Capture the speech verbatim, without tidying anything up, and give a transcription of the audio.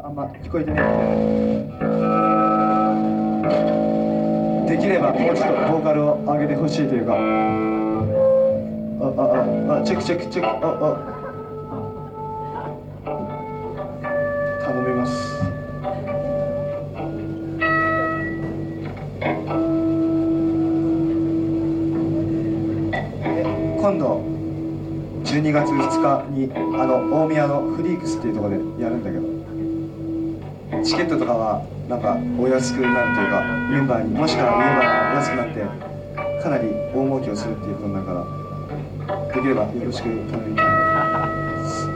があんま聞こえてないので、できればもうちょっとボーカルを上げてほしいというか、ああああチェックチェックチェック、ああ頼みます。今度じゅうにがつふつかにあの大宮のフリークスっていうところでやるんだけど、チケットとかはなんかお安くなるというか、メンバーにもしから言えば安くなってかなり大儲けをするっていうことになるから、できればよろしく頼みたい。